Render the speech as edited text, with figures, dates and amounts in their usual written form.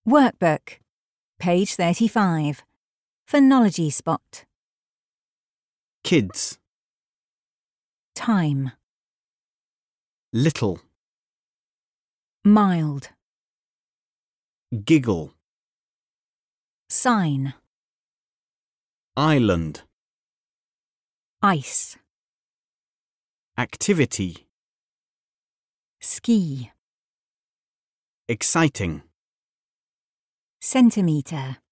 Workbook, page 35. Phonology spot. Kids. Time. Little. Mild. Giggle. Sign. Island. Ice. Activity. Ski. Exciting. Centimetre.